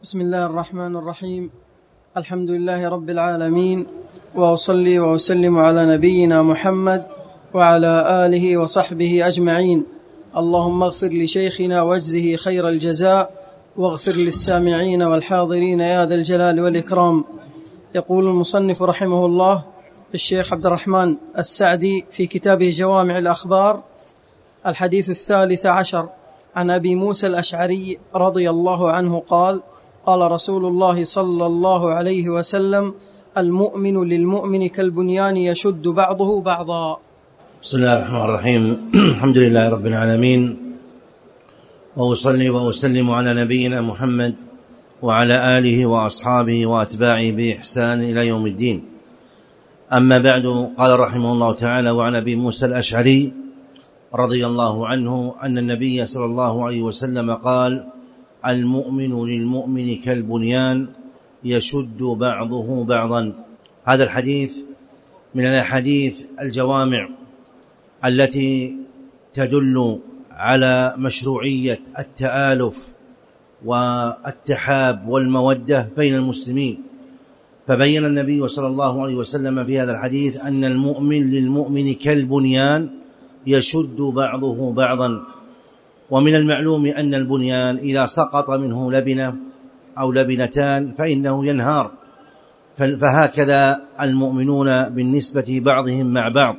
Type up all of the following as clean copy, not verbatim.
بسم الله الرحمن الرحيم. الحمد لله رب العالمين، وأصلي وأسلم على نبينا محمد وعلى آله وصحبه أجمعين. اللهم اغفر لشيخنا واجزه خير الجزاء، واغفر للسامعين والحاضرين يا ذا الجلال والإكرام. يقول المصنف رحمه الله الشيخ عبد الرحمن السعدي في كتابه جوامع الأخبار: الحديث 13 عن أبي موسى الأشعري رضي الله عنه قال: قال رسول الله صلى الله عليه وسلم: المؤمن للمؤمن كالبنيان يشد بعضه بعضا. بسم الله الرحمن الرحيم. الحمد لله رب العالمين، وأصلي وأسلم على نبينا محمد وعلى آله وأصحابه وأتباعه بإحسان إلى يوم الدين. أما بعد، قال رحمه الله تعالى: وعن أبي موسى الأشعري رضي الله عنه أن النبي صلى الله عليه وسلم قال: المؤمن للمؤمن كالبنيان يشد بعضه بعضا. هذا الحديث من الأحاديث الجوامع التي تدل على مشروعية التآلف والتحاب والمودة بين المسلمين. فبين النبي صلى الله عليه وسلم في هذا الحديث أن المؤمن للمؤمن كالبنيان يشد بعضه بعضا. ومن المعلوم أن البنيان إذا سقط منه لبنة أو لبنتان فإنه ينهار، فهكذا المؤمنون بالنسبة بعضهم مع بعض.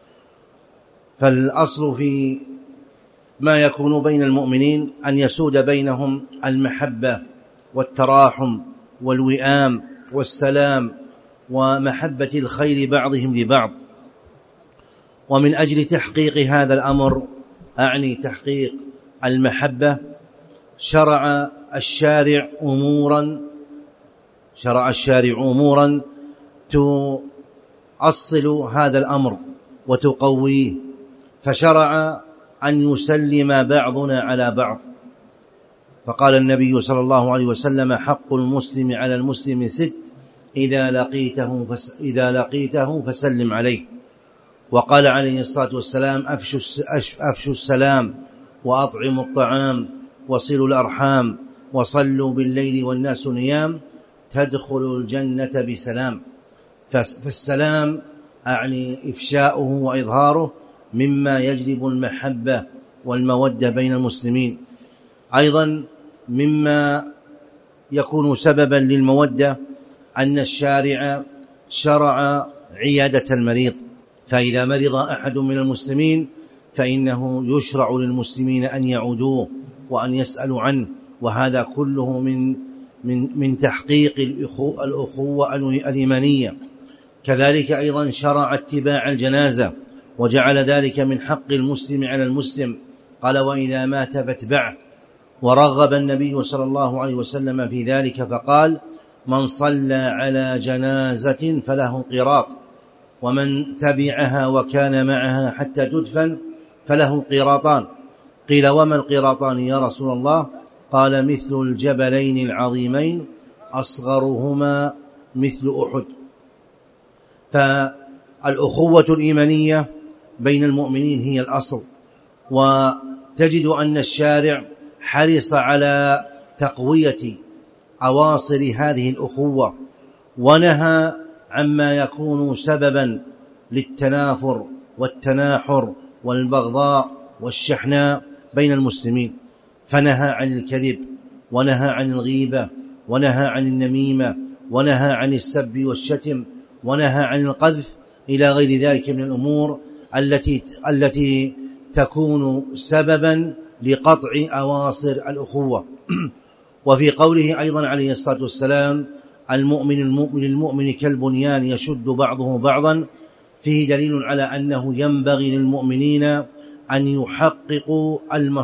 فالأصل في ما يكون بين المؤمنين أن يسود بينهم المحبة والتراحم والوئام والسلام ومحبة الخير بعضهم لبعض. ومن أجل تحقيق هذا الأمر، أعني تحقيق المحبة، شرع الشارع أمورا تؤصل هذا الأمر وتقويه. فشرع أن يسلم بعضنا على بعض، فقال النبي صلى الله عليه وسلم: حق المسلم على المسلم 6: إذا لقيته فسلم عليه. وقال عليه الصلاة والسلام: أفشوا السلام، وأطعموا الطعام، وصلوا الأرحام، وصلوا بالليل والناس نيام، تدخلوا الجنة بسلام. فالسلام أعني إفشاؤه وإظهاره مما يجلب المحبة والمودة بين المسلمين. أيضا مما يكون سببا للمودة أن الشارع شرع عيادة المريض، فإذا مرض أحد من المسلمين فإنه يشرع للمسلمين أن يعودوه وأن يسألوا عنه، وهذا كله من تحقيق الأخوة الإيمانية. كذلك أيضا شرع اتباع الجنازة، وجعل ذلك من حق المسلم على المسلم، قال: وإذا مات فاتبعه. ورغب النبي صلى الله عليه وسلم في ذلك فقال: من صلى على جنازة فله قيراط، ومن تبعها وكان معها حتى تدفن فله قيراطان. قيل: وما القيراطان يا رسول الله؟ قال: مثل الجبلين العظيمين أصغرهما مثل أحد. فالأخوة الإيمانية بين المؤمنين هي الأصل، وتجد أن الشارع حرص على تقوية أواصر هذه الأخوة، ونهى عما يكون سببا للتنافر والتناحر والبغضاء والشحناء بين المسلمين. فنهى عن الكذب، ونهى عن الغيبة، ونهى عن النميمة، ونهى عن السب والشتم، ونهى عن القذف، إلى غير ذلك من الأمور التي تكون سببا لقطع أواصر الأخوة. وفي قوله أيضا عليه الصلاة والسلام: المؤمن للمؤمن كالبنيان يشد بعضه بعضا، فيه دليل على أنه ينبغي للمؤمنين أن يحققوا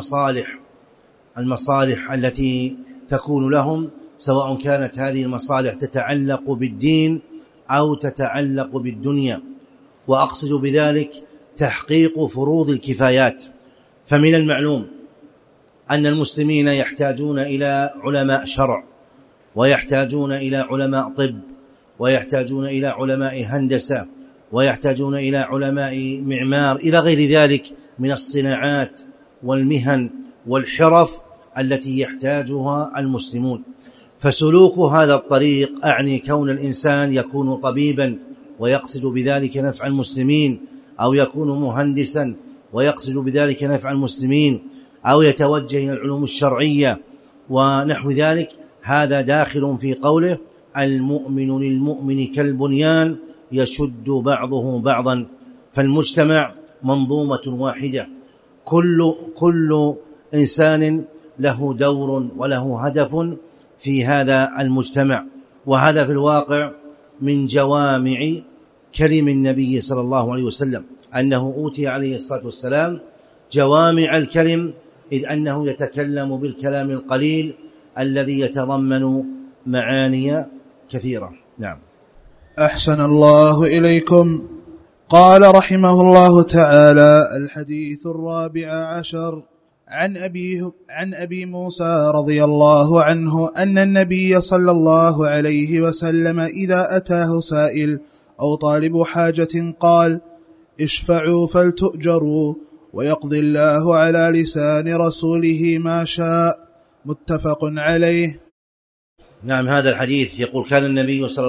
المصالح التي تكون لهم، سواء كانت هذه المصالح تتعلق بالدين أو تتعلق بالدنيا. وأقصد بذلك تحقيق فروض الكفايات. فمن المعلوم أن المسلمين يحتاجون إلى علماء شرع، ويحتاجون إلى علماء طب، ويحتاجون إلى علماء هندسة، ويحتاجون إلى علماء معمار، إلى غير ذلك من الصناعات والمهن والحرف التي يحتاجها المسلمون. فسلوك هذا الطريق أعني كون الإنسان يكون طبيبا ويقصد بذلك نفع المسلمين، أو يكون مهندسا ويقصد بذلك نفع المسلمين، أو يتوجه إلى العلوم الشرعية ونحو ذلك، هذا داخل في قوله المؤمن للمؤمن كالبنيان يشد بعضه بعضا. فالمجتمع منظومة واحدة، كل إنسان له دور وله هدف في هذا المجتمع. وهذا في الواقع من جوامع كلم النبي صلى الله عليه وسلم، أنه أوتي عليه الصلاة والسلام جوامع الكلم، إذ أنه يتكلم بالكلام القليل الذي يتضمن معاني كثيرة. نعم. أحسن الله إليكم. قال رحمه الله تعالى: الحديث 14 عن أبي موسى رضي الله عنه أن النبي صلى الله عليه وسلم إذا أتاه سائل أو طالب حاجة قال: اشفعوا فلتؤجروا، ويقضي الله على لسان رسوله ما شاء. متفق عليه. نعم. هذا الحديث يقول كان النبي صلى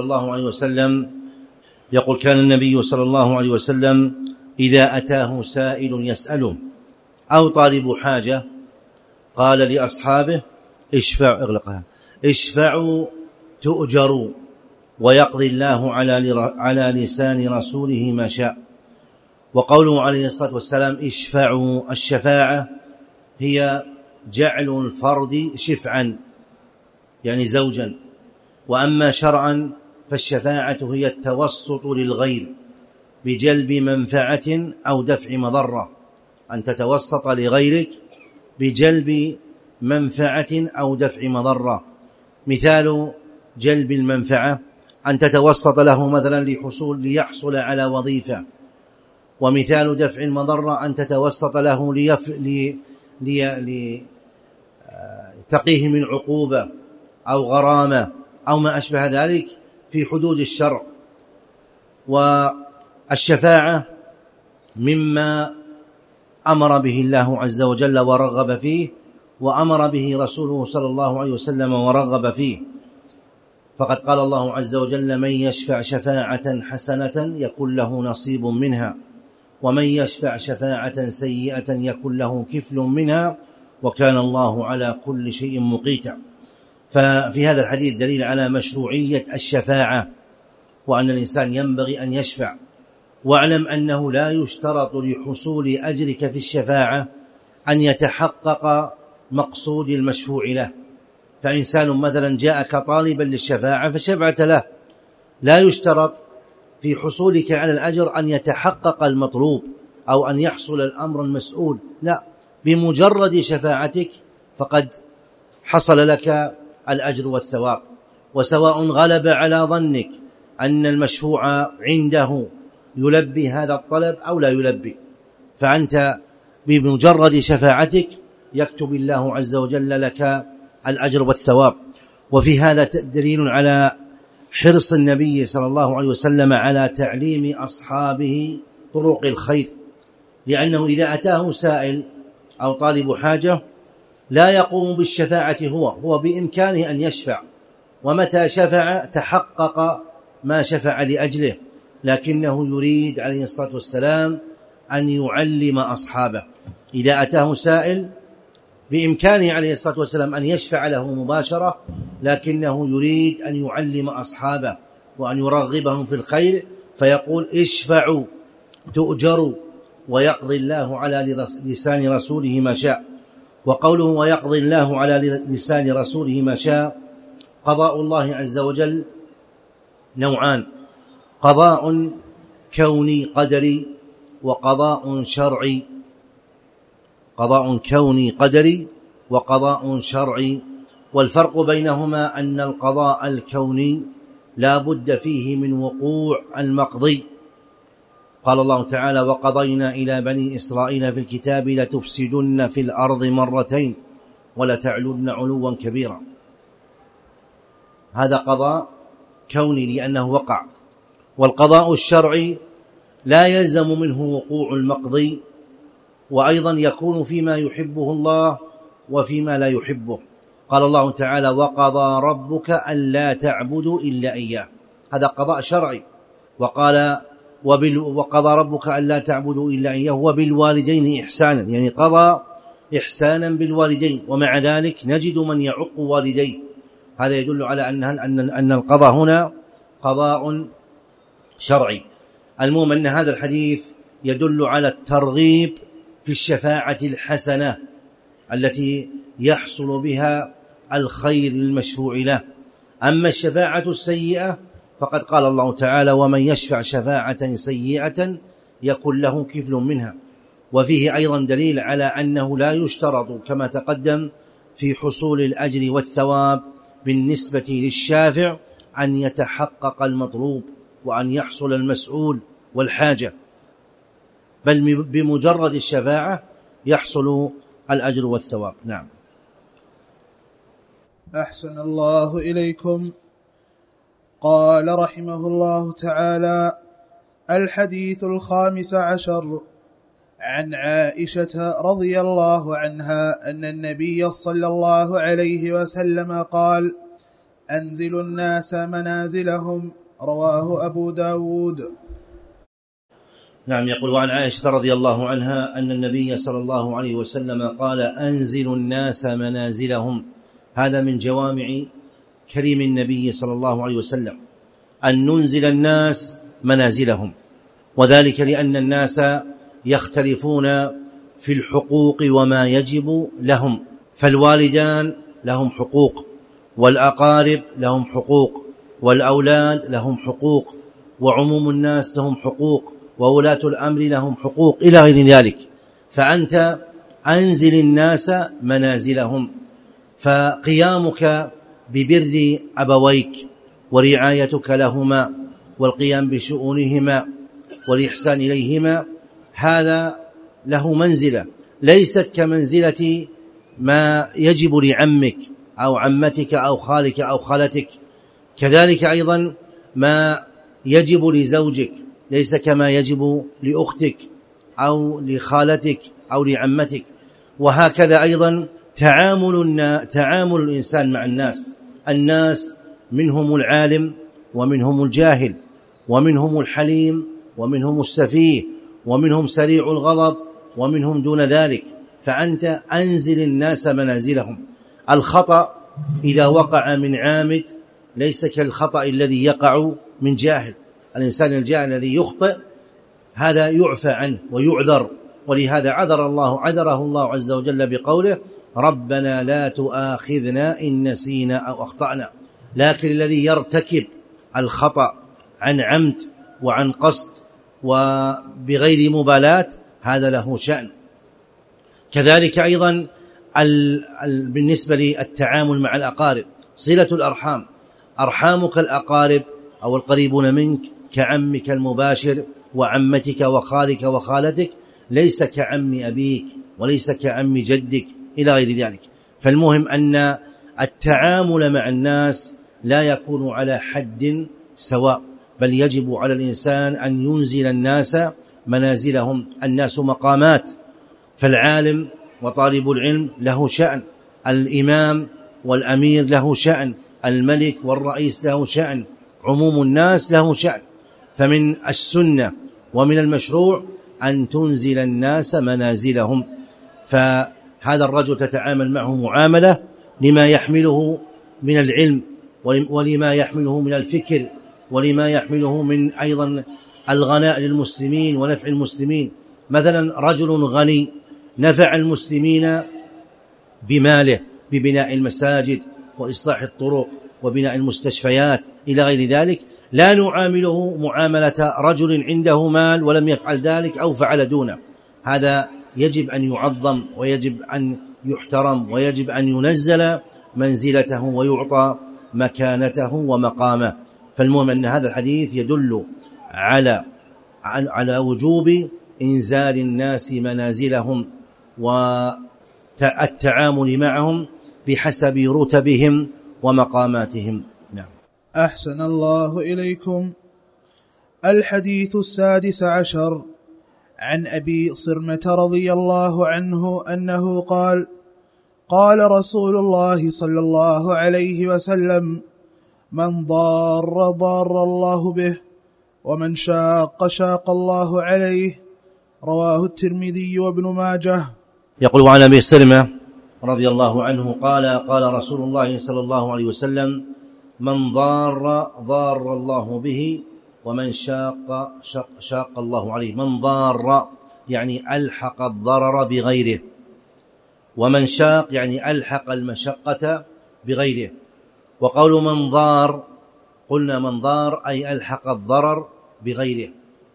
الله عليه وسلم إذا أتاه سائل يسأله أو طالب حاجة قال لأصحابه: اشفعوا تؤجروا، ويقضي الله على لسان رسوله ما شاء. وقوله عليه الصلاة والسلام اشفعوا، الشفاعة هي جعل الفرد شفعا يعني زوجا، وأما شرعا فالشفاعة هي التوسط للغير بجلب منفعة أو دفع مضرة، أن تتوسط لغيرك بجلب منفعة أو دفع مضرة. مثال جلب المنفعة أن تتوسط له مثلا ليحصل على وظيفة، ومثال دفع المضرة أن تتوسط له لتقيه من عقوبة أو غرامة أو ما أشبه ذلك في حدود الشرع. والشفاعة مما أمر به الله عز وجل ورغب فيه، وأمر به رسوله صلى الله عليه وسلم ورغب فيه. فقد قال الله عز وجل: من يشفع شفاعة حسنة يكن له نصيب منها، ومن يشفع شفاعة سيئة يكن له كفل منها، وكان الله على كل شيء مقيتا. ففي هذا الحديث دليل على مشروعية الشفاعة، وأن الإنسان ينبغي أن يشفع. واعلم أنه لا يشترط لحصول أجرك في الشفاعة أن يتحقق مقصود المشفوع له. فإنسان مثلا جاءك طالبا للشفاعة فشفعت له، لا يشترط في حصولك على الأجر أن يتحقق المطلوب أو أن يحصل الأمر المسؤول، لا، بمجرد شفاعتك فقد حصل لك الأجر والثواب. وسواء غلب على ظنك أن المشفوع عنده يلبي هذا الطلب أو لا يلبي، فأنت بمجرد شفاعتك يكتب الله عز وجل لك الأجر والثواب. وفي هذا دليل على حرص النبي صلى الله عليه وسلم على تعليم أصحابه طرق الخير، لأنه إذا أتاه سائل أو طالب حاجة لا يقوم بالشفاعة هو بإمكانه أن يشفع، ومتى شفع تحقق ما شفع لأجله، لكنه يريد عليه الصلاة والسلام أن يعلم أصحابه. إذا أتاه سائل بإمكانه عليه الصلاة والسلام أن يشفع له مباشرة، لكنه يريد أن يعلم أصحابه وأن يرغبهم في الخير، فيقول: اشفعوا تؤجروا، ويقضي الله على لسان رسوله ما شاء. وقوله ويقضي الله على لسان رسوله ما شاء، قضاء الله عز وجل نوعان: قضاء كوني قدري، وقضاء شرعي. قضاء كوني قدري وقضاء شرعي. والفرق بينهما أن القضاء الكوني لا بد فيه من وقوع المقضي. قال الله تعالى: وقضينا إلى بني إسرائيل في الكتاب لتفسدن في الأرض مرتين ولتعلن علوا كبيرا. هذا قضاء كوني لأنه وقع. والقضاء الشرعي لا يلزم منه وقوع المقضي، وأيضا يكون فيما يحبه الله وفيما لا يحبه. قال الله تعالى وقضى ربك ألا تعبدوا إلا إياه، هذا قضاء شرعي. وقال وقضى ربك ألا تعبدوا إلا إياه وبالوالدين إحسانا، يعني قضى إحسانا بالوالدين، ومع ذلك نجد من يعق والديه، هذا يدل على أن القضاء هنا قضاء شرعي. المهم أن هذا الحديث يدل على الترغيب في الشفاعة الحسنة التي يحصل بها الخير المشفوع له. أما الشفاعة السيئة فقد قال الله تعالى ومن يشفع شفاعة سيئة يكن له كفل منها. وفيه أيضا دليل على أنه لا يشترط كما تقدم في حصول الأجر والثواب بالنسبة للشافع أن يتحقق المطلوب وأن يحصل المسؤول والحاجة، بل بمجرد الشفاعة يحصل الأجر والثواب. نعم. أحسن الله إليكم. قال رحمه الله تعالى: الحديث 15 عن عائشة رضي الله عنها أن النبي صلى الله عليه وسلم قال: أنزلوا الناس منازلهم، رواه أبو داود. نعم. يقول وعن عائشة رضي الله عنها أن النبي صلى الله عليه وسلم قال: أنزلوا الناس منازلهم. هذا من جوامع كريم النبي صلى الله عليه وسلم أن ننزل الناس منازلهم، وذلك لأن الناس يختلفون في الحقوق وما يجب لهم، فالوالدان لهم حقوق، والأقارب لهم حقوق، والأولاد لهم حقوق، وعموم الناس لهم حقوق، وولاة الأمر لهم حقوق إلى غير ذلك. فأنت أنزل الناس منازلهم، فقيامك ببر أبويك ورعايتك لهما والقيام بشؤونهما والإحسان إليهما هذا له منزلة ليست كمنزلة ما يجب لعمك أو عمتك أو خالك أو خالتك. كذلك أيضا ما يجب لزوجك ليس كما يجب لأختك أو لخالتك أو لعمتك. وهكذا أيضا تعامل الإنسان مع الناس منهم العالم ومنهم الجاهل، ومنهم الحليم ومنهم السفيه، ومنهم سريع الغضب ومنهم دون ذلك. فأنت أنزل الناس منازلهم. الخطأ إذا وقع من عامد ليس كالخطأ الذي يقع من جاهل. الإنسان الجاهل الذي يخطئ هذا يعفى عنه ويعذر، ولهذا عذره الله عز وجل بقوله: ربنا لا تؤاخذنا إن نسينا أو أخطأنا. لكن الذي يرتكب الخطأ عن عمد وعن قصد وبغير مبالاة هذا له شأن. كذلك أيضا بالنسبة للتعامل مع الأقارب، صلة الأرحام، أرحامك الأقارب أو القريبون منك كعمك المباشر وعمتك وخالك وخالتك، ليس كعم أبيك وليس كعم جدك إلى غير ذلك. فالمهم أن التعامل مع الناس لا يكون على حد سواء، بل يجب على الإنسان أن ينزل الناس منازلهم. الناس مقامات، فالعالم وطالب العلم له شأن، الإمام والأمير له شأن، الملك والرئيس له شأن، عموم الناس له شأن. فمن السنة ومن المشروع أن تنزل الناس منازلهم. فهذا الرجل تتعامل معه معاملة لما يحمله من العلم ولما يحمله من الفكر ولما يحمله من أيضا الغناء للمسلمين ونفع المسلمين. مثلا رجل غني نفع المسلمين بماله ببناء المساجد وإصلاح الطرق وبناء المستشفيات إلى غير ذلك، لا نعامله معاملة رجل عنده مال ولم يفعل ذلك أو فعل دونه. هذا يجب أن يعظم ويجب أن يحترم ويجب أن ينزل منزلته ويعطى مكانته ومقامه. فالمهم أن هذا الحديث يدل على وجوب إنزال الناس منازلهم والتعامل معهم بحسب رتبهم ومقاماتهم. نعم. أحسن الله إليكم. الحديث 16 عن أبي صرمة رضي الله عنه أنه قال: قال رسول الله صلى الله عليه وسلم: من ضار ضار الله به، ومن شاق شاق الله عليه. رواه الترمذي وابن ماجه. يقول عن أبي سلمة رضي الله عنه قال: قال رسول الله صلى الله عليه وسلم: من ضار ضار الله به، ومن شاق شاق الله عليه. من ضار يعني ألحق الضرر بغيره، ومن شاق يعني ألحق المشقة بغيره. وقول من ضار، قلنا من ضار أي ألحق الضرر بغيره،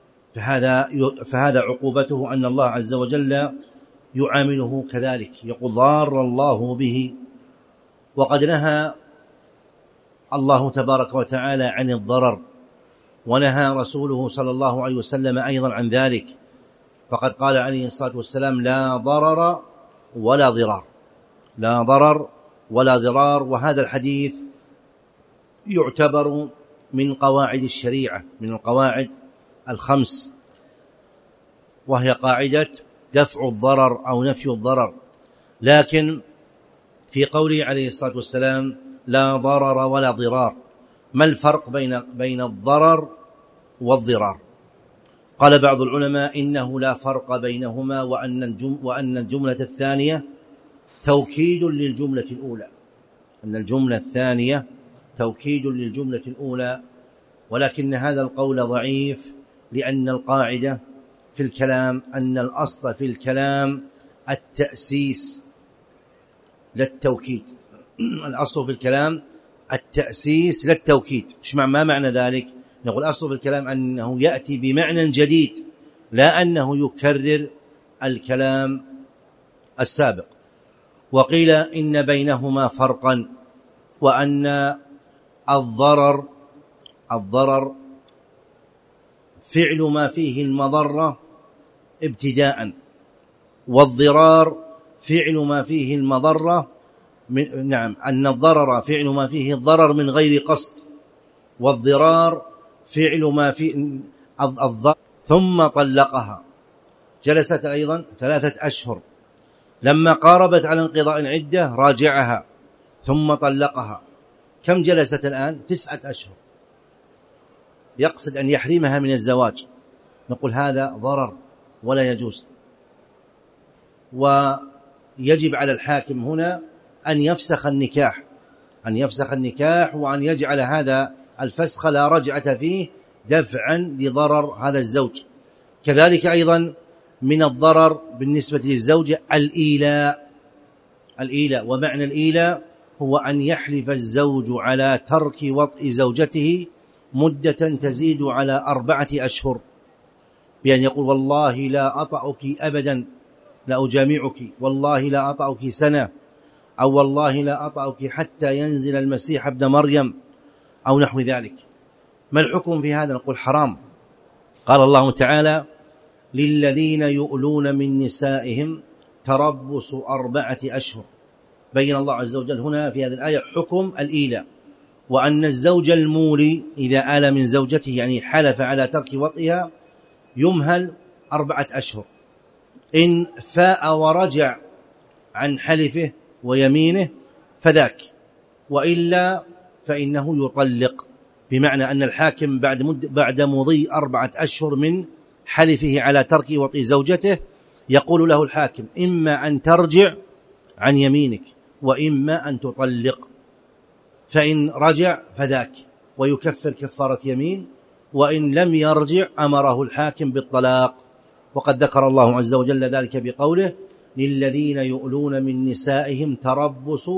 فهذا عقوبته أن الله عز وجل يعامله كذلك، يقول ضار الله به. وقد نهى الله تبارك وتعالى عن الضرر، ونهى رسوله صلى الله عليه وسلم أيضا عن ذلك، فقد قال عليه الصلاة والسلام: لا ضرر ولا ضرار، لا ضرر ولا ضرار. وهذا الحديث يعتبر من قواعد الشريعة، من القواعد الخمس، وهي قاعدة دفع الضرر أو نفي الضرر. لكن في قوله عليه الصلاة والسلام: لا ضرر ولا ضرار، ما الفرق بين الضرر والضرار؟ قال بعض العلماء: إنه لا فرق بينهما، وأن الجملة الثانية توكيد للجملة الأولى، أن الجملة الثانية توكيد للجملة الأولى. ولكن هذا القول ضعيف، لأن القاعدة في الكلام أن الأصل في الكلام التأسيس لا التوكيد. الأصل في الكلام التأسيس لا التوكيد. ما معنى ذلك؟ نقول الأصل في الكلام أنه يأتي بمعنى جديد، لا أنه يكرر الكلام السابق. وقيل إن بينهما فرقا، وأن الضرر فعل ما فيه المضرة ابتداء، والضرار فعل ما فيه المضرة أن الضرر فعل ما فيه الضرر من غير قصد، والضرار فعل ما فيه الضرر. ثم طلقها، جلست أيضا 3 أشهر، لما قاربت على انقضاء العدة راجعها ثم طلقها. كم جلست الآن؟ 9 أشهر، يقصد أن يحرمها من الزواج. نقول هذا ضرر ولا يجوز، ويجب على الحاكم هنا أن يفسخ النكاح، وأن يجعل هذا الفسخ لا رجعة فيه دفعا لضرر هذا الزوج. كذلك أيضا من الضرر بالنسبة للزوجة الإيلاء. ومعنى الإيلاء هو أن يحلف الزوج على ترك وطئ زوجته مدة تزيد على 4 أشهر، بأن يقول: والله لا أطأك أبدا، لا أجامعك، والله لا أطأك سنة، أو والله لا أطأك حتى ينزل المسيح ابن مريم، أو نحو ذلك. ما الحكم في هذا؟ نقول حرام. قال الله تعالى: للذين يؤلون من نسائهم تربص 4 أشهر. بين الله عز وجل هنا في هذه الآية حكم الإيلاء، وأن الزوج المولي إذا آل من زوجته يعني حلف على ترك وطئها يمهل 4 أشهر. إن فاء ورجع عن حلفه ويمينه فذاك، وإلا فإنه يطلق، بمعنى أن الحاكم بعد مضي 4 أشهر من حلفه على ترك وطئ زوجته يقول له الحاكم: إما أن ترجع عن يمينك، وإما أن تطلق. فإن رجع فذاك ويكفر كفارة يمين، وإن لم يرجع أمره الحاكم بالطلاق. وقد ذكر الله عز وجل ذلك بقوله: للذين يؤلون من نسائهم تربص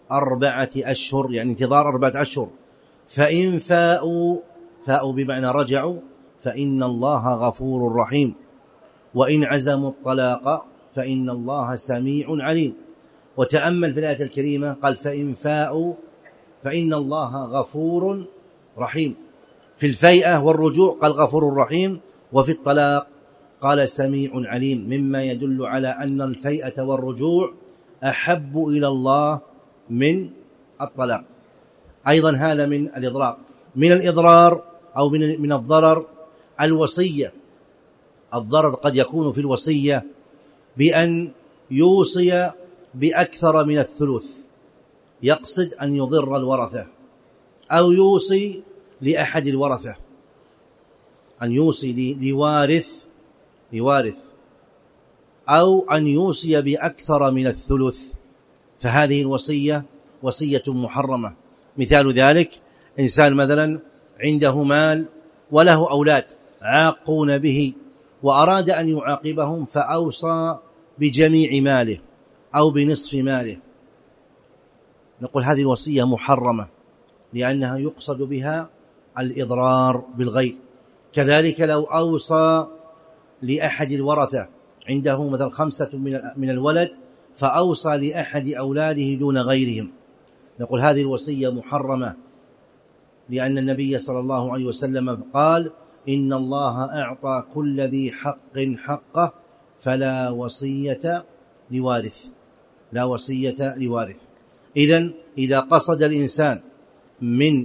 4 أشهر، يعني انتظار 4 أشهر. فإن فاءوا بمعنى رجعوا فإن الله غفور رحيم، وإن عزموا الطلاق فإن الله سميع عليم. وتأمل في الآية الكريمة قال: فإن فاءوا فإن الله غفور رحيم. في الفيئة والرجوع قال غفور رحيم، وفي الطلاق قال سميع عليم، مما يدل على أن الفيئة والرجوع أحب إلى الله من الطلاق. أيضا هذا من الإضرار. من الإضرار أو من الضرر الوصية. الضرر قد يكون في الوصية بأن يوصي بأكثر من الثلث، يقصد أن يضر الورثة أو يوصي لأحد الورثة، أن يوصي لوارث أو أن يوصي بأكثر من الثلث، فهذه الوصية وصية محرمة. مثال ذلك إنسان مثلا عنده مال وله أولاد عاقون به وأراد أن يعاقبهم فأوصى بجميع ماله أو بنصف ماله، نقول هذه الوصية محرمة لأنها يقصد بها الإضرار بالغير. كذلك لو أوصى لأحد الورثة عنده مثلا 5 من الولد فأوصى لأحد أولاده دون غيرهم، نقول هذه الوصية محرمة، لأن النبي صلى الله عليه وسلم قال إن الله أعطى كل ذي حق حقه فلا وصية لوارث، لا وصية لوارث. إذن إذا قصد الإنسان من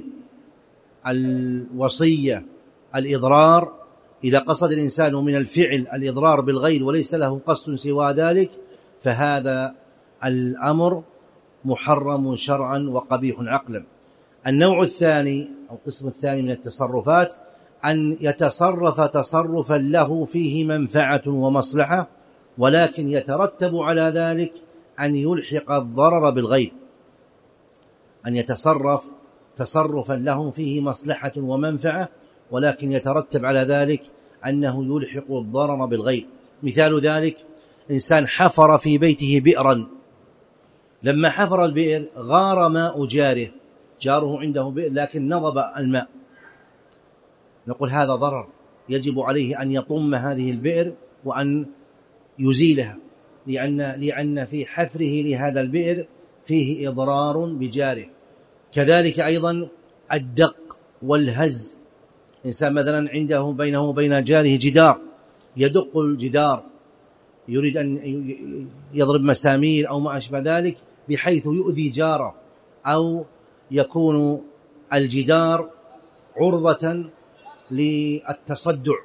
الوصية الإضرار، إذا قصد الإنسان من الفعل الإضرار بالغير وليس له قصد سوى ذلك فهذا الأمر محرم شرعا وقبيح عقلا. النوع الثاني أو القسم الثاني من التصرفات أن يتصرف تصرفا له فيه منفعة ومصلحة ولكن يترتب على ذلك أن يلحق الضرر بالغير، أن يتصرف تصرفا له فيه مصلحة ومنفعة ولكن يترتب على ذلك أنه يلحق الضرر بالغير. مثال ذلك إنسان حفر في بيته بئرا، لما حفر البئر غار ماء جاره عنده بئر لكن نضب الماء، نقول هذا ضرر يجب عليه أن يطم هذه البئر وأن يزيلها، لأن في حفره لهذا البئر فيه إضرار بجاره. كذلك أيضا الدق والهز، إنسان مثلا عنده بينه وبين جاره جدار، يدق الجدار يريد أن يضرب مسامير أو ما أشبه ذلك بحيث يؤذي جاره، أو يكون الجدار عرضة للتصدع،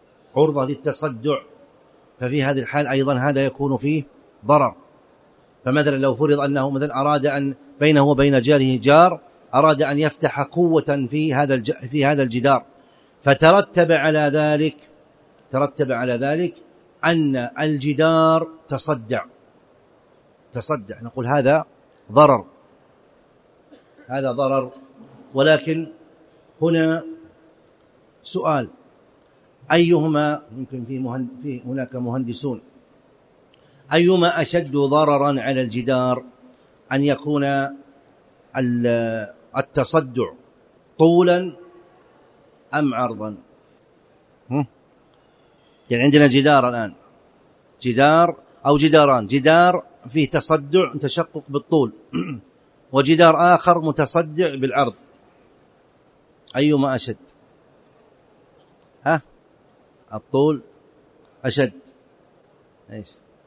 ففي هذه الحال أيضا هذا يكون فيه ضرر. فمثلا لو فرض أنه مثلا أراد أن بينه وبين جاره جار أراد أن يفتح قوة في هذا الجدار، فترتب على ذلك أن الجدار تصدع، نقول هذا ضرر. ولكن هنا سؤال، أيهما يمكن في هناك مهندسون، أيهما أشد ضررا على الجدار، أن يكون التصدع طولا أم عرضا؟ يعني عندنا جدار الآن، جدار أو جداران، جدار فيه تصدع تشقق بالطول وجدار آخر متصدع بالعرض، أيهما أشد؟ الطول أشد، إيش؟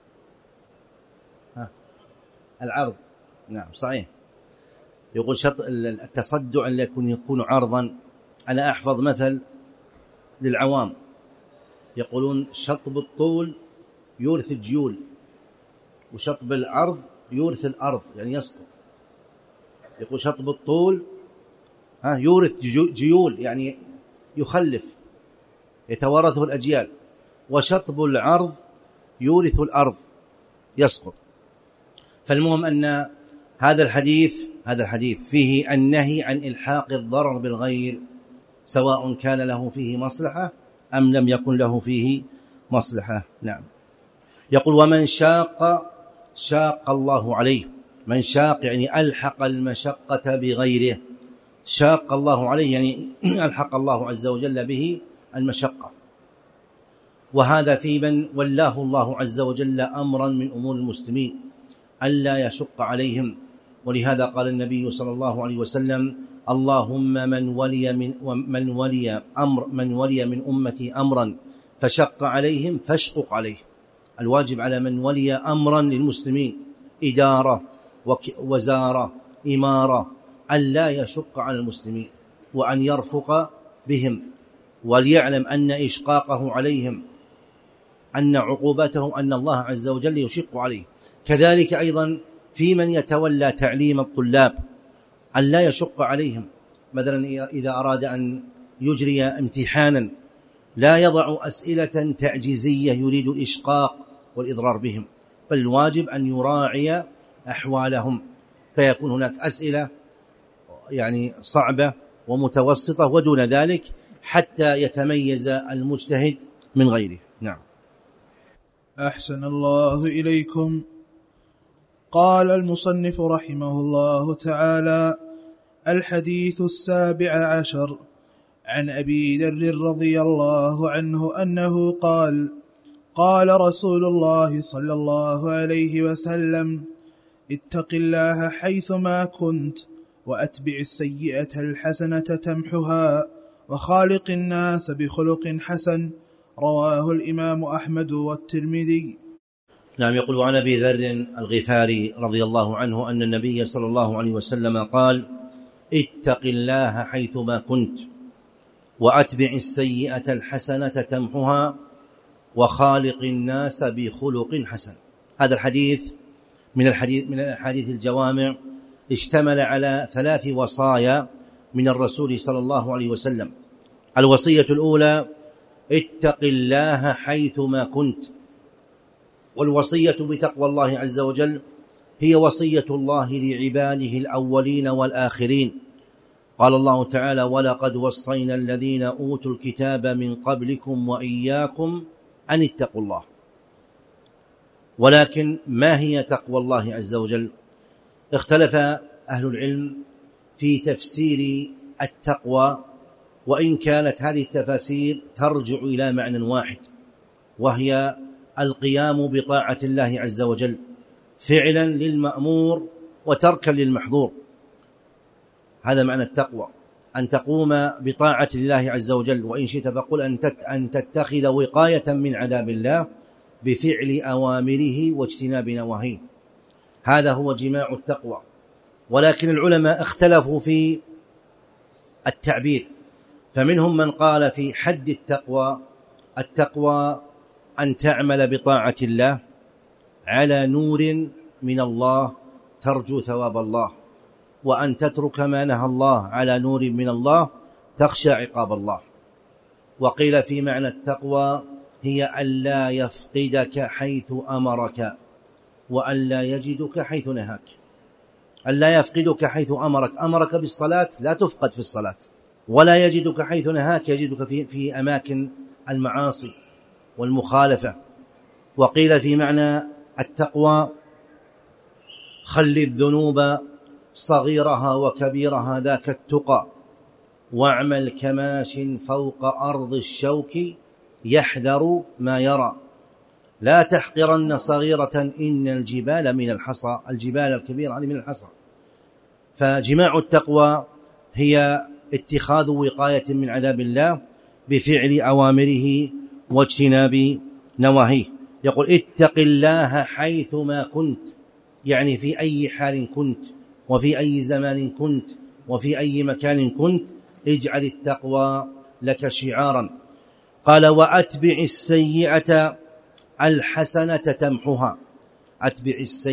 العرض، نعم صحيح. يقول التصدع أن يكون عرضا. أنا أحفظ مثل للعوام يقولون شطب الطول يورث الجيول، وشطب العرض يورث الأرض، يعني يسقط. يقول شطب الطول يورث جيول، يعني يخلف يتوارثه الأجيال، وشطب العرض يورث الأرض يسقط. فالمهم أن هذا الحديث فيه النهي عن إلحاق الضرر بالغير، سواء كان له فيه مصلحة أم لم يكن له فيه مصلحة. نعم. يقول ومن شاق الله عليه، من شاق يعني ألحق المشقة بغيره، شاق الله عليه يعني ألحق الله عز وجل به المشقة، وهذا في من ولاه الله عز وجل أمرا من أمور المسلمين ألا يشق عليهم. ولهذا قال النبي صلى الله عليه وسلم اللهم من ولي من أمتي أمرا فشق عليهم فاشقق عليه. الواجب على من ولي أمرا للمسلمين، إدارة وزارة إمارة، ألا يشق على المسلمين وأن يرفق بهم، وليعلم أن إشقاقه عليهم أن عقوبته أن الله عز وجل يشق عليه. كذلك أيضا في من يتولى تعليم الطلاب أن لا يشق عليهم، مثلا إذا أراد أن يجري امتحانا لا يضع أسئلة تعجيزية يريد الإشقاق والإضرار بهم، بل الواجب أن يراعي أحوالهم، فيكون هناك أسئلة يعني صعبة ومتوسطة ودون ذلك حتى يتميز المجتهد من غيره. نعم. أحسن الله إليكم. قال المصنف رحمه الله تعالى: الحديث 17 عن أبي ذر رضي الله عنه أنه قال: قال رسول الله صلى الله عليه وسلم: اتق الله حيثما كنت وأتبع السيئة الحسنة تمحها وخالق الناس بخلق حسن. رواه الإمام أحمد والترمذي. نعم. يقول عن أبي ذر الغفاري رضي الله عنه أن النبي صلى الله عليه وسلم قال: اتق الله حيثما كنت وأتبع السيئة الحسنة تمحها وخالق الناس بخلق حسن. هذا الحديث من الأحاديث الجوامع، اشتمل على 3 وصايا من الرسول صلى الله عليه وسلم. الوصية الأولى: اتق الله حيثما كنت، والوصية بتقوى الله عز وجل هي وصية الله لعباده الأولين والآخرين. قال الله تعالى: ولقد وصينا الذين أوتوا الكتاب من قبلكم وإياكم أن اتقوا الله. ولكن ما هي تقوى الله عز وجل؟ اختلف أهل العلم في تفسير التقوى، وإن كانت هذه التفاسير ترجع إلى معنى واحد، وهي القيام بطاعة الله عز وجل فعلا للمأمور وتركا للمحظور. هذا معنى التقوى، أن تقوم بطاعة الله عز وجل، وإن شئت فقل أن تتخذ وقاية من عذاب الله بفعل أوامره واجتناب نواهيه. هذا هو جماع التقوى. ولكن العلماء اختلفوا في التعبير، فمنهم من قال في حد التقوى أن تعمل بطاعة الله على نور من الله ترجو ثواب الله، وأن تترك ما نهى الله على نور من الله تخشى عقاب الله. وقيل في معنى التقوى هي ألا يفقدك حيث أمرك وألا يجدك حيث نهاك. ألا يفقدك حيث أمرك بالصلاة لا تفقد في الصلاة، ولا يجدك حيث نهاك يجدك في أماكن المعاصي والمخالفة. وقيل في معنى التقوى: خل الذنوب صغيرها وكبيرها ذاك التقى، واعمل كماش فوق أرض الشوك يحذر ما يرى، لا تحقرن صغيرة إن الجبال من الحصى. الجبال الكبيرة هذه من الحصى. فجماع التقوى هي اتخاذ وقاية من عذاب الله بفعل أوامره واجتناب نواهيه. يقول: اتق الله حيثما كنت، يعني في أي حال كنت وفي أي زمان كنت وفي أي مكان كنت، اجعل التقوى لك شعارا. قال: وأتبع السيئة الحسنة تمحها. أتبع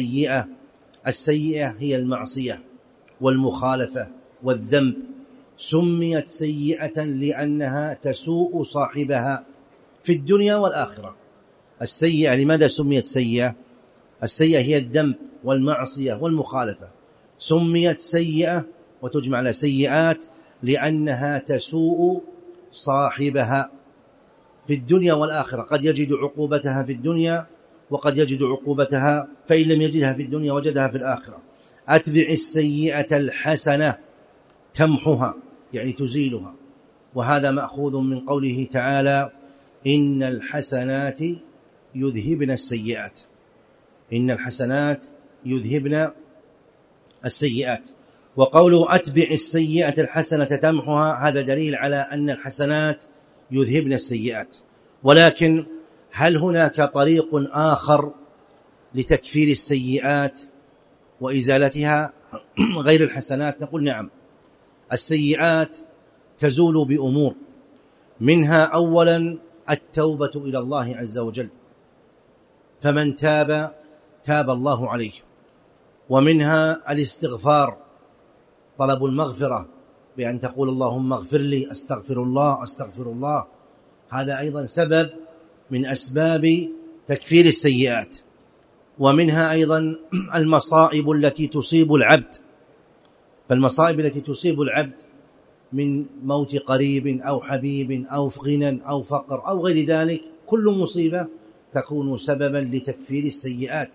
السيئة هي المعصية والمخالفة والذنب. سميت سيئة لأنها تسوء صاحبها في الدنيا والآخرة. السيئة لماذا سميت سيئة؟ السيئة هي الذنب والمعصية والمخالفة، سميت سيئة وتجمع على سيئات لأنها تسوء صاحبها في الدنيا والآخرة. قد يجد عقوبتها في الدنيا وقد يجد عقوبتها، فإن لم يجدها في الدنيا وجدها في الآخرة. أتبع السيئة الحسنة تمحها، يعني تزيلها. وهذا مأخوذ من قوله تعالى: إن الحسنات يذهبن السيئات. إن الحسنات يذهبن السيئات. وقوله أتبع السيئة الحسنة تمحها هذا دليل على أن الحسنات يذهبن السيئات. ولكن هل هناك طريق آخر لتكفير السيئات وإزالتها غير الحسنات؟ نقول نعم. السيئات تزول بأمور، منها أولا التوبة إلى الله عز وجل، فمن تاب تاب الله عليه. ومنها الاستغفار، طلب المغفرة بأن تقول اللهم اغفر لي، أستغفر الله أستغفر الله، هذا أيضا سبب من أسباب تكفير السيئات. ومنها أيضا المصائب التي تصيب العبد، فالمصائب التي تصيب العبد من موت قريب أو حبيب أو غنى أو فقر أو غير ذلك، كل مصيبة تكون سببا لتكفير السيئات.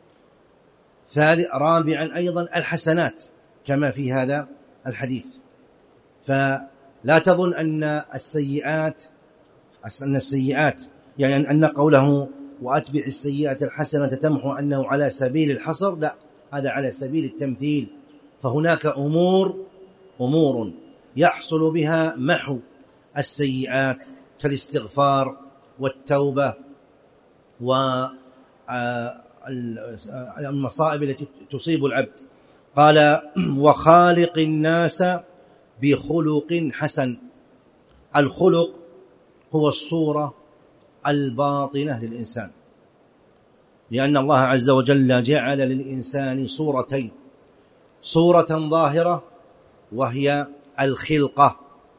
رابعا أيضا الحسنات كما في هذا الحديث. فلا تظن أن السيئات يعني أن قوله وأتبع السيئة الحسنة تمحو أنه على سبيل الحصر، لا، هذا على سبيل التمثيل. فهناك أمور يحصل بها محو السيئات كالاستغفار والتوبة والمصائب التي تصيب العبد. قال وخالق الناس بخلق حسن. الخلق هو الصورة الباطنة للإنسان، لأن الله عز وجل جعل للإنسان صورتين: صورة ظاهرة وهي الخلقة،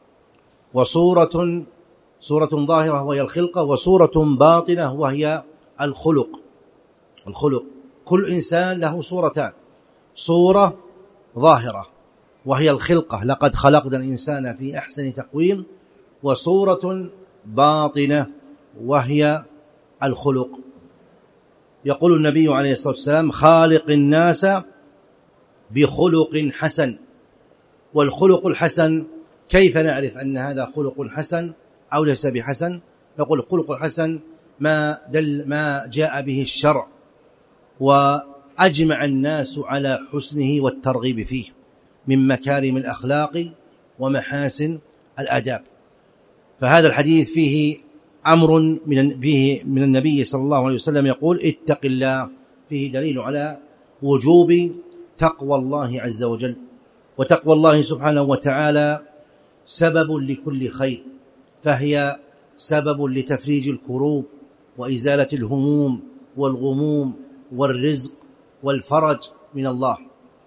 صورة ظاهرة وهي الخلقة، وصورة باطنة وهي الخلق. كل إنسان له صورتان: صورة ظاهرة وهي الخلقة، لقد خلقنا الإنسان في أحسن تقويم، وصورة باطنة وهي الخلق. يقول النبي عليه الصلاة والسلام خالق الناس بخلق حسن. والخلق الحسن كيف نعرف أن هذا خلق حسن أو ليس بحسن؟ نقول الخلق الحسن ما جاء به الشرع وأجمع الناس على حسنه والترغيب فيه من مكارم الأخلاق ومحاسن الآداب. فهذا الحديث فيه أمر من النبي صلى الله عليه وسلم يقول اتق الله، فيه دليل على وجوب تقوى الله عز وجل. وتقوى الله سبحانه وتعالى سبب لكل خير، فهي سبب لتفريج الكروب وإزالة الهموم والغموم والرزق والفرج من الله.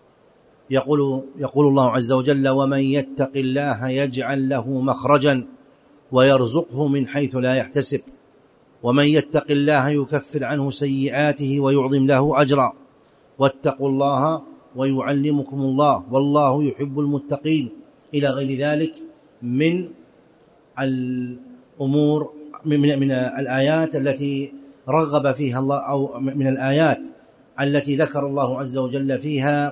يقول الله عز وجل ومن يتق الله يجعل له مخرجا ويرزقه من حيث لا يحتسب، ومن يتق الله يكفر عنه سيئاته ويعظم له أجرا، واتقوا الله ويعلمكم الله والله يحب المتقين، إلى غير ذلك من الأمور من الآيات التي رغب فيها الله، أو من الآيات التي ذكر الله عز وجل فيها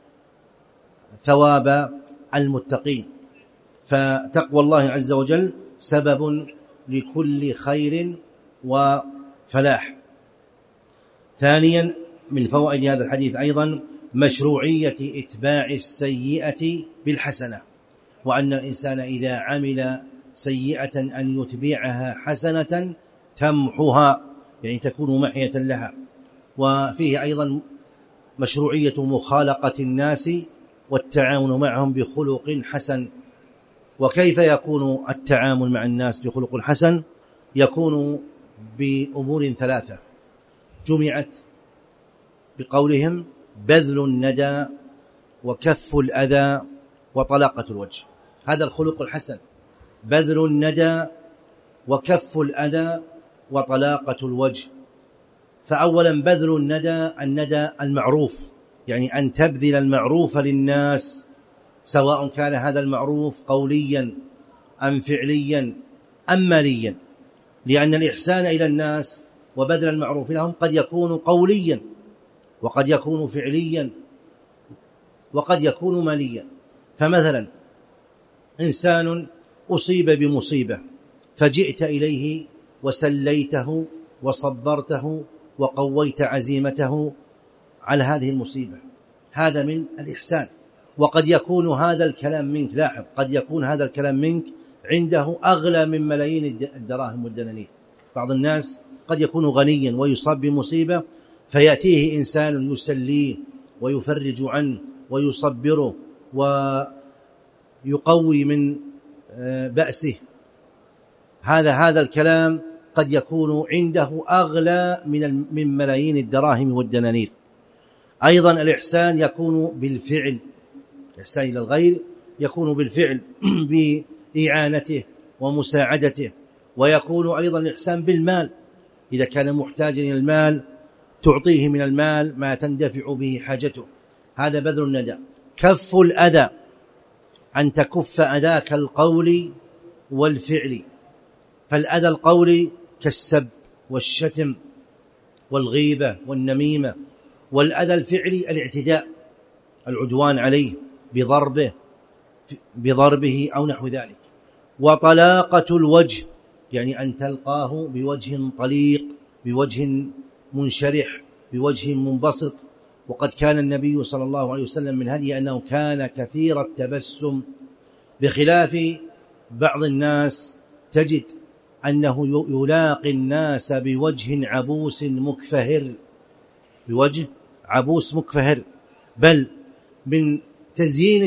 ثواب المتقين. فتقوى الله عز وجل سبب لكل خير وفلاح. ثانيا من فوائد هذا الحديث أيضا مشروعية إتباع السيئة بالحسنة، وأن الإنسان إذا عمل سيئة أن يتبعها حسنة تمحها، يعني تكون محية لها. وفيه أيضا مشروعية مخالقة الناس والتعامل معهم بخلق حسن. وكيف يكون التعامل مع الناس بخلق حسن؟ يكون بأمور ثلاثة جمعت بقولهم بذل الندى وكف الأذى وطلاقة الوجه. هذا الخلق الحسن: بذل الندى وكف الأذى وطلاقة الوجه. فأولا بذل الندى المعروف، يعني أن تبذل المعروف للناس، سواء كان هذا المعروف قوليا أم فعليا أم ماليا، لأن الإحسان إلى الناس وبذل المعروف لهم قد يكون قوليا وقد يكون فعليا وقد يكون ماليا. فمثلا إنسان أصيب بمصيبة فجئت إليه وسليته وصبرته وقويت عزيمته على هذه المصيبة، هذا من الإحسان. وقد يكون هذا الكلام منك، لاحظ، قد يكون هذا الكلام منك عنده أغلى من ملايين الدراهم والدنانير. بعض الناس قد يكون غنيا ويصاب بمصيبة فيأتيه إنسان يسليه ويفرج عنه ويصبره ويقوي من بأسه. هذا الكلام قد يكون عنده أغلى من ملايين الدراهم والدنانير. أيضا الإحسان يكون بالفعل، الإحسان إلى الغير يكون بالفعل بإعانته ومساعدته، ويكون أيضا الإحسان بالمال، إذا كان محتاجا إلى المال تعطيه من المال ما تندفع به حاجته، هذا بذل الندى. كف الأذى، أن تكف أذاك القول والفعل، فالأذى القول كالسب والشتم والغيبة والنميمة، والأذى الفعلي الاعتداء، العدوان عليه بضربه أو نحو ذلك. وطلاقة الوجه، يعني أن تلقاه بوجه طليق، بوجه منشرح، بوجه منبسط. وقد كان النبي صلى الله عليه وسلم من هديه أنه كان كثير التبسم، بخلاف بعض الناس تجد أنه يلاقي الناس بوجه عبوس مكفهر، بوجه عبوس مكفهر، بل من تزيين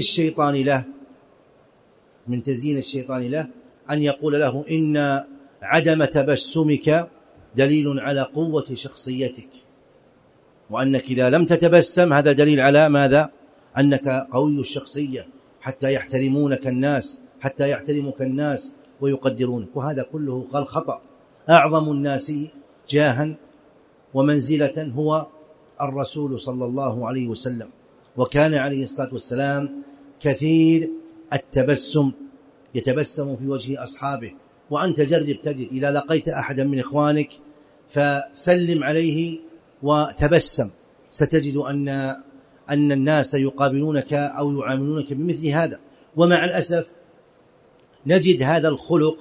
الشيطان له أن يقول له إن عدم تبسمك دليل على قوة شخصيتك، وأنك إذا لم تتبسم هذا دليل على ماذا؟ أنك قوي الشخصية، حتى يحترمونك الناس، حتى يحترمك الناس ويقدرونك. وهذا كله خطأ. أعظم الناس جاها ومنزلة هو الرسول صلى الله عليه وسلم، وكان عليه الصلاة والسلام كثير التبسم، يتبسم في وجه أصحابه. وأنت جرب تجد إذا لقيت أحدا من إخوانك فسلم عليه وتبسم، ستجد أن الناس يقابلونك أو يعاملونك بمثل هذا. ومع الأسف نجد هذا الخلق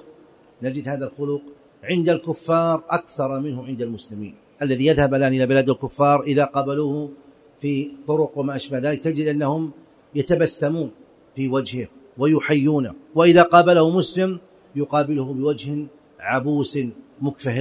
عند الكفار أكثر منه عند المسلمين. الذي يذهب الآن إلى بلاد الكفار إذا قابلوه في طرق وما أشبه ذلك تجد أنهم يتبسمون في وجهه ويحيونه، وإذا قابله مسلم يقابله بوجه عبوس مكفهر.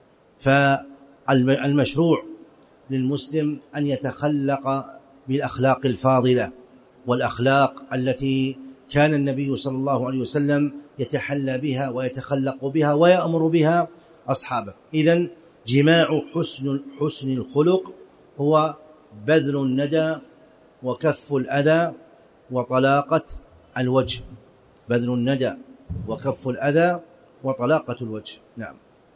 فالمشروع للمسلم أن يتخلق بالأخلاق الفاضلة، والأخلاق التي كان النبي صلى الله عليه وسلم يتحلى بها ويتخلق بها ويأمر بها أصحابه. إذن جماع حسن الخلق هو بذل الندى وكف الأذى وطلاقة الوجه. بذل الندى وكف الأذى وطلاقة الوجه. نعم.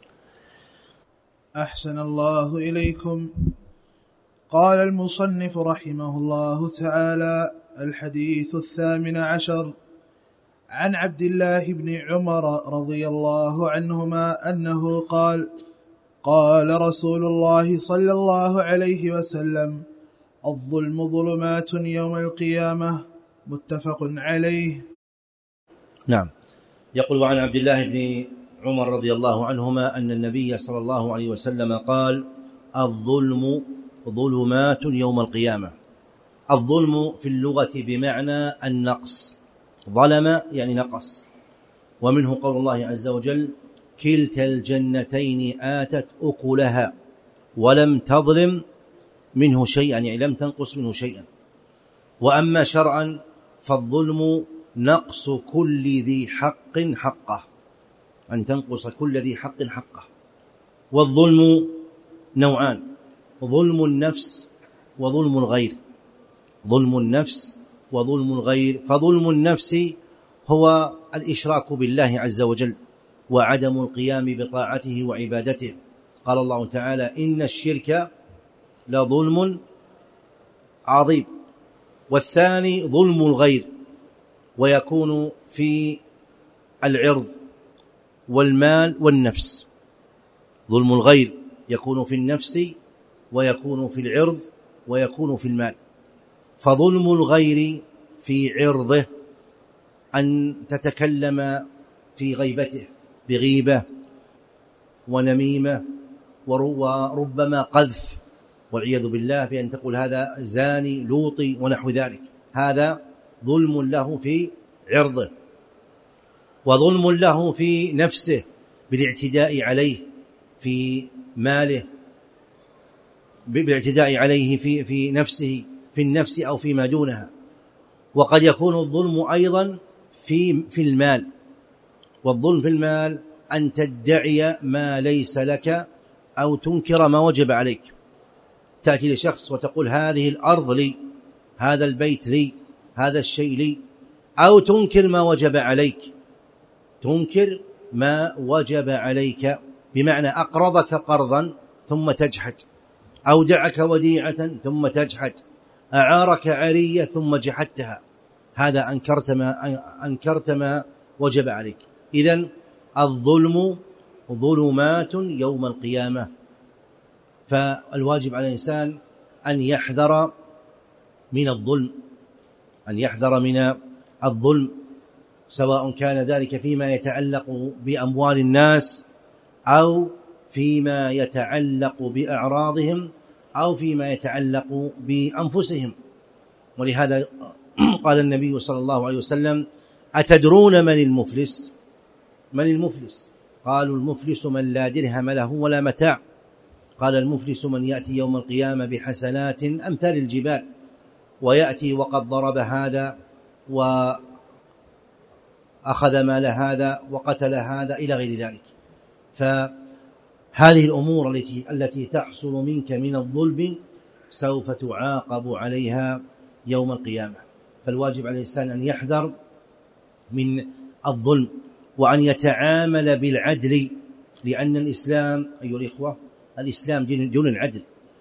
أحسن الله إليكم. قال المصنف رحمه الله تعالى: الحديث 18 عن عبد الله بن عمر رضي الله عنهما أنه قال: قال رسول الله صلى الله عليه وسلم: الظلم ظلمات يوم القيامة. متفق عليه. نعم. يقول عن عبد الله بن عمر رضي الله عنهما أن النبي صلى الله عليه وسلم قال: الظلم ظلمات يوم القيامة. الظلم في اللغة بمعنى النقص، ظلم يعني نقص، ومنه قول الله عز وجل: كلتا الجنتين آتت أكلها ولم تظلم منه شيئا، يعني لم تنقص منه شيئا. وأما شرعا فالظلم نقص كل ذي حق حقه، أن تنقص كل ذي حق حقه. والظلم نوعان: ظلم النفس وظلم الغير. ظلم النفس وظلم الغير. فظلم النفس هو الإشراك بالله عز وجل وعدم القيام بطاعته وعبادته. قال الله تعالى: إن الشرك لظلم عظيم. والثاني ظلم الغير، ويكون في العرض والمال والنفس. ظلم الغير يكون في النفس ويكون في العرض ويكون في المال. فظلم الغير في عرضه أن تتكلم في غيبته بغيبة ونميمة وربما قذف والعياذ بالله، بأن تقول هذا زاني لوطي ونحو ذلك، هذا ظلم له في عرضه. وظلم له في نفسه بالاعتداء عليه في ماله، بالاعتداء عليه في نفسه، في النفس أو فيما دونها. وقد يكون الظلم أيضا في المال، والظلم في المال أن تدعي ما ليس لك أو تنكر ما وجب عليك. تأتي لشخص وتقول هذه الأرض لي، هذا البيت لي، هذا الشيء لي، أو تنكر ما وجب عليك، تنكر ما وجب عليك، بمعنى أقرضك قرضا ثم تجحد، أودعك وديعة ثم تجحد، أعارك عرية ثم جحدتها، هذا أنكرت ما وجب عليك. إذن الظلم ظلمات يوم القيامة، فالواجب على الإنسان أن يحذر من الظلم، أن يحذر من الظلم، سواء كان ذلك فيما يتعلق بأموال الناس أو فيما يتعلق بأعراضهم أو فيما يتعلق بأنفسهم. ولهذا قال النبي صلى الله عليه وسلم: أتدرون من المفلس؟ من المفلس؟ قالوا: المفلس من لا درهم له ولا متاع. قال: المفلس من يأتي يوم القيامة بحسنات أمثال الجبال، ويأتي وقد ضرب هذا وأخذ مال هذا وقتل هذا إلى غير ذلك. فهذه الأمور التي تحصل منك من الظلم سوف تعاقب عليها يوم القيامة. فالواجب على الإنسان أن يحذر من الظلم وأن يتعامل بالعدل، لأن الإسلام أيها الإخوة الإسلام دين العدل.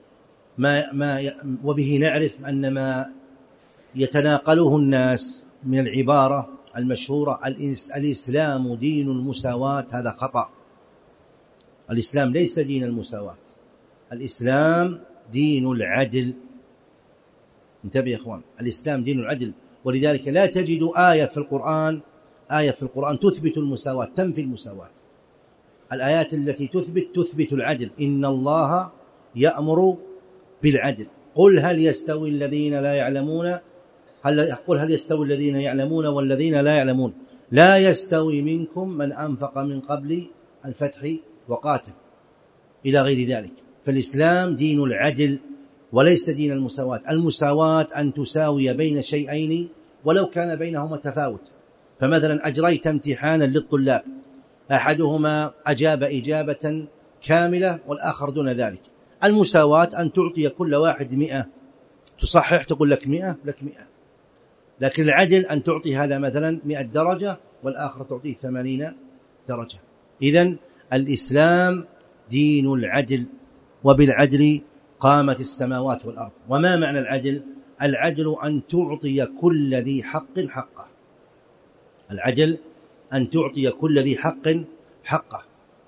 وبه نعرف أن ما يتناقله الناس من العبارة المشهورة الإسلام دين المساواة، هذا خطأ. الإسلام ليس دين المساواة، الإسلام دين العدل. انتبه يا إخوان، الإسلام دين العدل. ولذلك لا تجد آية في القرآن تثبت المساواة، تنفي المساواة. الآيات التي تثبت العدل. إن الله يأمر بالعدل. قل هل يستوي الذين لا يعلمون قل هل يستوي الذين يعلمون والذين لا يعلمون؟ لا يستوي منكم من أنفق من قبل الفتح وقاتل، إلى غير ذلك. فالإسلام دين العدل وليس دين المساواة. المساواة أن تساوي بين شيئين ولو كان بينهما تفاوت. فمثلا أجريت امتحانا للطلاب، أحدهما أجاب إجابة كاملة والآخر دون ذلك. المساواة أن تعطي كل واحد 100، تصحح تقول لك 100 لك 100. لكن العدل أن تعطي هذا مثلا 100 درجة والآخر تعطيه 80 درجة. إذن الإسلام دين العدل، وبالعدل قامت السماوات والأرض. وما معنى العدل؟ العدل أن تعطي كل ذي حق حقه. العدل أن تعطي كل ذي حق حقه.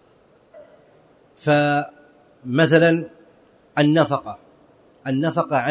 فمثلا النفقة على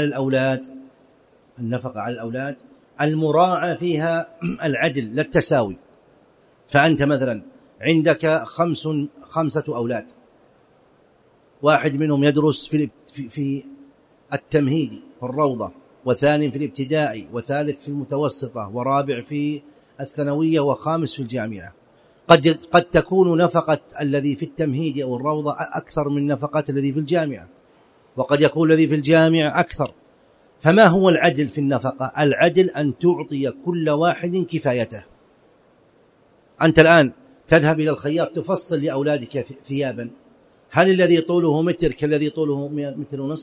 الأولاد المراعى فيها العدل لا التساوي. فأنت مثلا عندك 5 أولاد، واحد منهم يدرس في التمهيدي في الروضة، وثاني في الابتدائي، وثالث في المتوسطة، ورابع في الثانوية، وخامس في الجامعة. قد تكون نفقة الذي في التمهيد أو الروضة أكثر من نفقة الذي في الجامعة، وقد يكون الذي في الجامعة أكثر. فما هو العدل في النفقة؟ العدل أن تعطي كل واحد كفايته. أنت الآن تذهب إلى الخياط تفصل لأولادك ثيابا، هل الذي طوله متر كالذي طوله 1.5 متر؟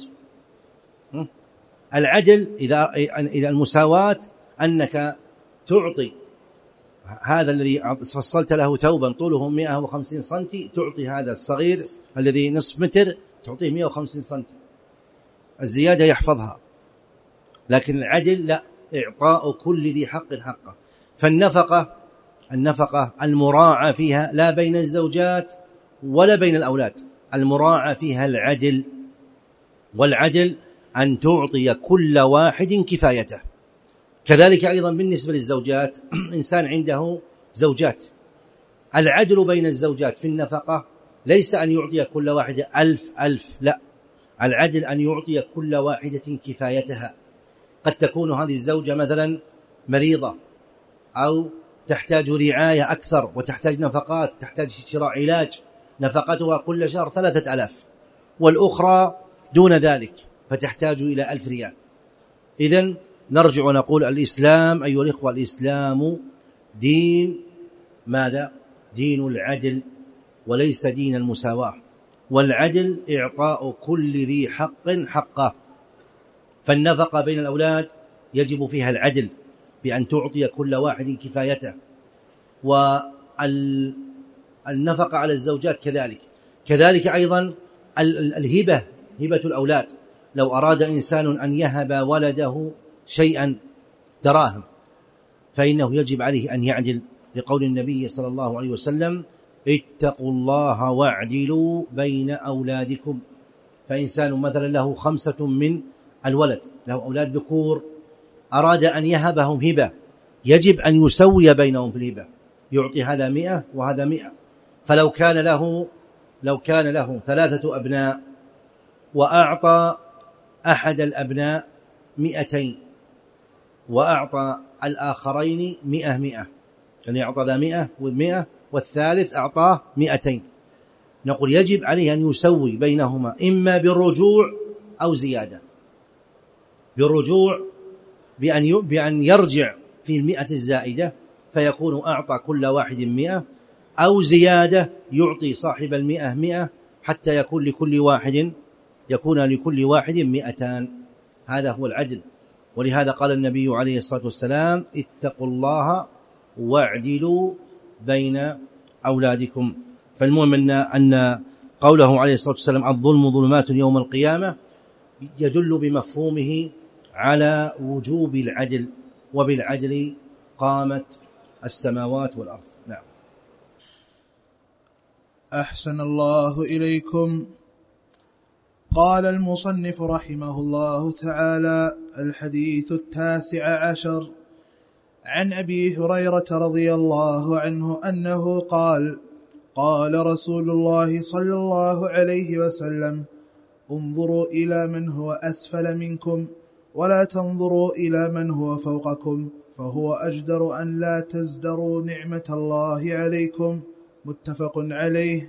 العدل إذا المساواة أنك تعطي هذا الذي فصلت له ثوبا طوله 150 سنتي، تعطي هذا الصغير الذي نصف متر تعطيه 150 سنتي، الزيادة يحفظها. لكن العدل لا، إعطاء كل ذي حق حقه. فالنفقة المراعى فيها لا بين الزوجات ولا بين الأولاد، المراعى فيها العدل. والعدل أن تعطي كل واحد كفايته. كذلك أيضا بالنسبة للزوجات، إنسان عنده زوجات، العدل بين الزوجات في النفقة ليس أن يعطي كل واحدة 1000 لا، العدل أن يعطي كل واحدة كفايتها. قد تكون هذه الزوجة مثلا مريضة أو تحتاج رعاية أكثر وتحتاج نفقات، تحتاج شراء علاج، نفقتها كل شهر 3000، والأخرى دون ذلك فتحتاج إلى 1000 ريال. إذن نرجع ونقول الإسلام أيها الإخوة، الإسلام دين ماذا؟ دين العدل. وليس دين المساواة. والعدل إعطاء كل ذي حق حقه، فالنفقة بين الأولاد يجب فيها العدل بأن تعطي كل واحد كفايته، والنفقة على الزوجات كذلك أيضا الهبة، هبة الأولاد. لو أراد إنسان أن يهب ولده شيئا دراهم فإنه يجب عليه أن يعدل، لقول النبي صلى الله عليه وسلم: اتقوا الله واعدلوا بين أولادكم. فإنسان مثلا له 5 من الولد، له أولاد ذكور، أراد أن يهبهم هبة، يجب أن يسوي بينهم في الهبة، يعطي هذا 100 وهذا 100. فلو كان له 3 أبناء وأعطى أحد الأبناء 200 وأعطى الآخرين 100، يعني أعطى ذا 100 و100 والثالث أعطاه 200، نقول يجب عليه أن يسوي بينهما، إما بالرجوع أو زيادة. بالرجوع بأن يرجع في 100 الزائدة فيكون أعطى كل واحد 100، أو زيادة يعطي صاحب 100 حتى يكون لكل واحد 200. هذا هو العدل. ولهذا قال النبي عليه الصلاة والسلام: اتقوا الله واعدلوا بين أولادكم. فالمهم أن قوله عليه الصلاة والسلام: الظلم ظلمات يوم القيامة يدل بمفهومه على وجوب العدل، وبالعدل قامت السماوات والأرض. نعم. أحسن الله إليكم. قال المصنف رحمه الله تعالى: الحديث 19 عن أبي هريرة رضي الله عنه أنه قال: قال رسول الله صلى الله عليه وسلم: انظروا إلى من هو أسفل منكم ولا تنظروا إلى من هو فوقكم، فهو أجدر أن لا تزدروا نعمة الله عليكم. متفق عليه.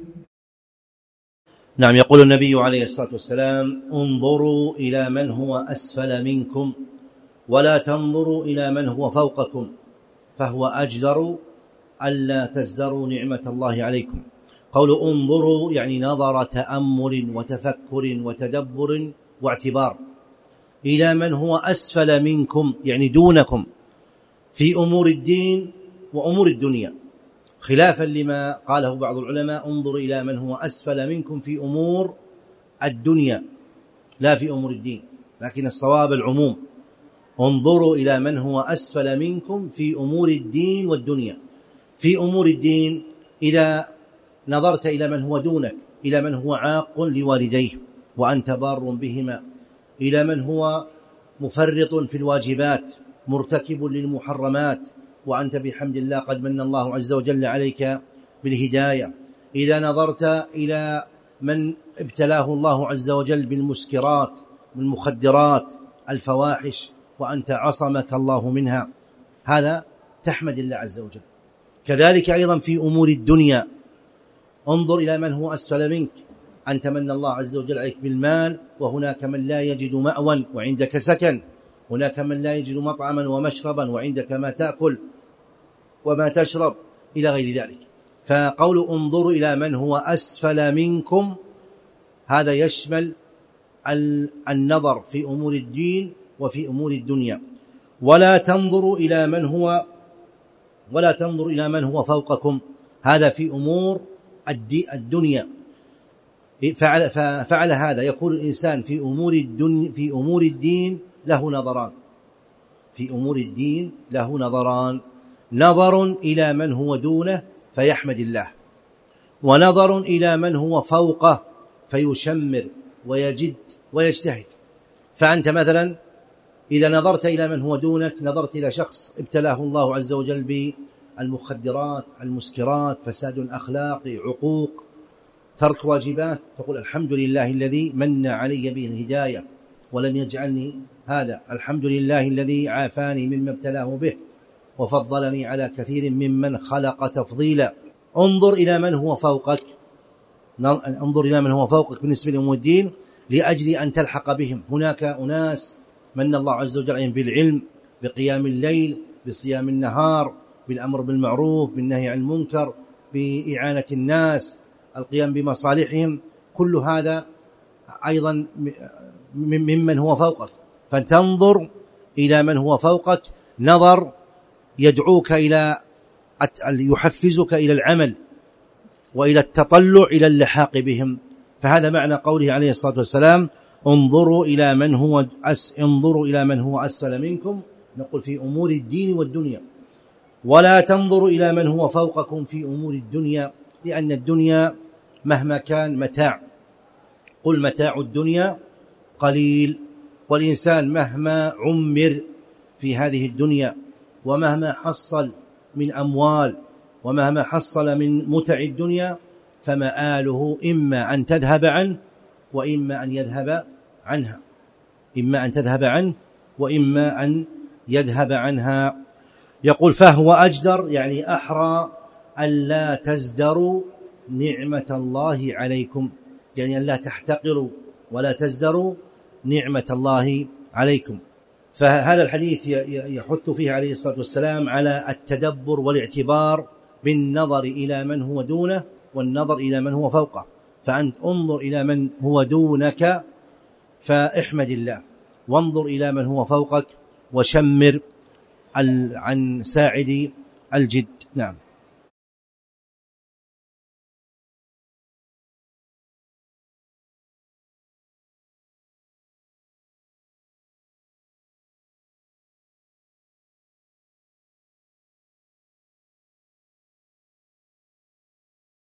نعم. يقول النبي عليه الصلاة والسلام: انظروا إلى من هو أسفل منكم ولا تنظروا إلى من هو فوقكم، فهو أجدر ألا تزدروا نعمة الله عليكم. قول انظروا يعني نظر تأمل وتفكر وتدبر واعتبار. إلى من هو أسفل منكم يعني دونكم في أمور الدين وأمور الدنيا، خلافا لما قاله بعض العلماء: انظر إلى من هو أسفل منكم في أمور الدنيا لا في أمور الدين، لكن الصواب العموم: انظروا إلى من هو أسفل منكم في أمور الدين والدنيا. في أمور الدين إذا نظرت إلى من هو دونك، إلى من هو عاق لوالديه وأنت بار بهما، إلى من هو مفرط في الواجبات مرتكب للمحرمات وأنت بحمد الله قد من الله عز وجل عليك بالهداية، إذا نظرت إلى من ابتلاه الله عز وجل بالمسكرات بالمخدرات الفواحش وأنت عصمك الله منها، هذا تحمد الله عز وجل. كذلك أيضا في أمور الدنيا: انظر إلى من هو أسفل منك، أنت من الله عز وجل عليك بالمال وهناك من لا يجد مأوى وعندك سكن، هناك من لا يجد مطعما ومشربا وعندك ما تأكل وما تشرب إلى غير ذلك. فقول انظروا إلى من هو أسفل منكم هذا يشمل النظر في أمور الدين وفي أمور الدنيا. ولا تنظروا إلى من هو فوقكم، هذا في أمور الدنيا. فعل هذا يكون الإنسان في أمور الدين له نظران، في أمور الدين له نظران: نظر إلى من هو دونه فيحمد الله، ونظر إلى من هو فوقه فيشمر ويجد ويجتهد. فأنت مثلا إذا نظرت إلى من هو دونك نظرت إلى شخص ابتلاه الله عز وجل بالمخدرات المسكرات فساد أخلاقي عقوق ترك واجبات، تقول الحمد لله الذي من علي به الهداية ولم يجعلني هذا، الحمد لله الذي عافاني مما ابتلاه به وفضلني على كثير ممن خلق تفضيلا. انظر إلى من هو فوقك، انظر إلى من هو فوقك بالنسبة لأمور الدين لأجل أن تلحق بهم. هناك أناس من الله عز وجل عليهم بالعلم، بقيام الليل، بصيام النهار، بالأمر بالمعروف، بالنهي عن المنكر، بإعانة الناس، القيام بمصالحهم، كل هذا أيضا ممن هو فوقك، فتنظر إلى من هو فوقك نظر يدعوك إلى يحفزك إلى العمل وإلى التطلع إلى اللحاق بهم. فهذا معنى قوله عليه الصلاة والسلام انظروا إلى من هو أسفل منكم، نقول في أمور الدين والدنيا، ولا تنظروا إلى من هو فوقكم في أمور الدنيا، لأن الدنيا مهما كان متاع، قل متاع الدنيا قليل، والإنسان مهما عمر في هذه الدنيا ومهما حصل من أموال ومهما حصل من متع الدنيا فمآله إما أن تذهب عنه وإما أن يذهب عنها، إما أن تذهب عنه وإما أن يذهب عنها. يقول فهو أجدر يعني أحرى ألا تزدروا نعمة الله عليكم، يعني أن لا تحتقروا ولا تزدروا نعمة الله عليكم. فهذا الحديث يحث فيه عليه الصلاة والسلام على التدبر والاعتبار بالنظر إلى من هو دونه والنظر إلى من هو فوقه. فأنت انظر إلى من هو دونك فاحمد الله، وانظر إلى من هو فوقك وشمر عن ساعد الجد. نعم.